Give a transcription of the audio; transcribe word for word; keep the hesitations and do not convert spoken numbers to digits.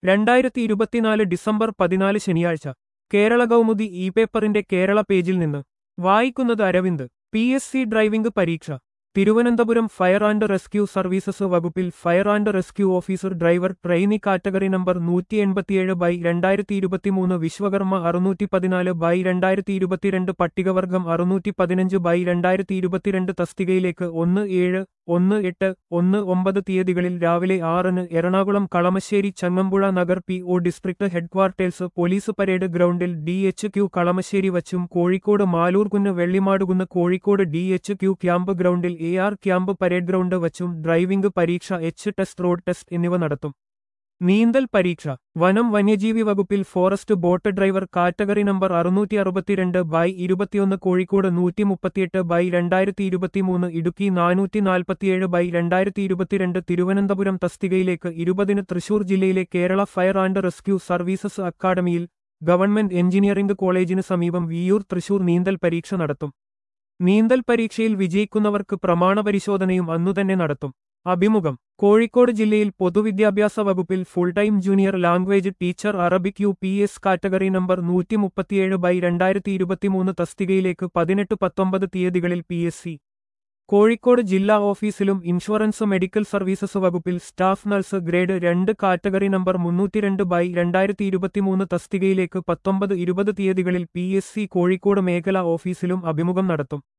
രണ്ടായിരത്തി ഇരുപത്തിനാല് ഡിസംബർ പതിനാല് ശനിയാഴ്ച കേരള കൗമുദി ഇ പേപ്പറിന്റെ കേരള പേജിൽ നിന്ന് വായിക്കുന്നത് Aravind. P S C driving പരീക്ഷ Thiruvananthapuram fire and rescue services വകുപ്പിൽ fire and rescue officer driver trainee category number നൂറ്റി എൺപത്തിയേഴ് ബൈ രണ്ടായിരത്തി ഇരുപത്തിമൂന്ന് വിശ്വകർമ്മ അറുന്നൂറ്റി പതിനാല് ബൈ രണ്ടായിരത്തി ഇരുപത്തിരണ്ട് പട്ടികവർഗം അറുന്നൂറ്റി പതിനഞ്ച് ബൈ രണ്ടായിരത്തി ഇരുപത്തിരണ്ട് തസ്തികയിലേക്ക് ഒന്ന് ഏഴ് ഒന്ന് എട്ട് ഒന്ന് ഒമ്പത് തീയതികളിൽ രാവിലെ ആറിന് Ernakulam Kalamassery Changampuzha Nagar P O district headquarters police parade ഗ്രൗണ്ടിൽ ഡി എച്ച് ക്യു കളമശ്ശേരി വച്ചും Kozhikode Malurkunnu Vellimadukunnu Kozhikode D H Q camp ഗ്രൗണ്ടിൽ A R camp parade ground വച്ചും ഡ്രൈവിംഗ് പരീക്ഷ എച്ച് ടെസ്റ്റ് റോഡ് ടെസ്റ്റ് എന്നിവ നടത്തും. നീന്തൽ പരീക്ഷ വനം വന്യജീവി വകുപ്പിൽ forest boat driver category number അറുന്നൂറ്റി അറുപത്തിരണ്ട് ബൈ ഇരുപത്തിയൊന്ന് കോഴിക്കോട് നൂറ്റി മുപ്പത്തിയെട്ട് ബൈ രണ്ടായിരത്തി ഇരുപത്തിമൂന്ന് ഇടുക്കി നാനൂറ്റി നാൽപ്പത്തിയേഴ് ബൈ രണ്ടായിരത്തി ഇരുപത്തിരണ്ട് തിരുവനന്തപുരം തസ്തികയിലേക്ക് ഇരുപതിന് തൃശൂർ ജില്ലയിലെ Kerala fire and rescue services അക്കാദമിയിൽ ഗവൺമെന്റ് എഞ്ചിനീയറിംഗ് കോളേജിന് സമീപം വിയ്യൂർ തൃശൂർ നീന്തൽ പരീക്ഷ നടത്തും. നീന്തൽ പരീക്ഷയിൽ വിജയിക്കുന്നവർക്ക് പ്രമാണപരിശോധനയും അന്നുതന്നെ നടത്തും. അഭിമുഖം കോഴിക്കോട് ജില്ലയിൽ പൊതുവിദ്യാഭ്യാസ വകുപ്പിൽ full time junior language teacher Arabic U P S category number നൂറ്റി മുപ്പത്തിയേഴ് ബൈ രണ്ടായിരത്തി ഇരുപത്തിമൂന്ന് തസ്തികയിലേക്ക് പതിനെട്ട് പത്തൊമ്പത് തീയതികളിൽ പി എസ് സി കോഴിക്കോട് ജില്ലാ ഓഫീസിലും ഇൻഷുറൻസ് മെഡിക്കൽ സർവീസസ് വകുപ്പിൽ സ്റ്റാഫ് നഴ്സ് ഗ്രേഡ് രണ്ട് കാറ്റഗറി നമ്പർ മുന്നൂറ്റിരണ്ട് ബൈ രണ്ടായിരത്തി ഇരുപത്തിമൂന്ന് തസ്തികയിലേക്ക് പത്തൊമ്പത് ഇരുപത് തീയതികളിൽ പി എസ് സി കോഴിക്കോട് മേഖലാ ഓഫീസിലും അഭിമുഖം നടത്തും.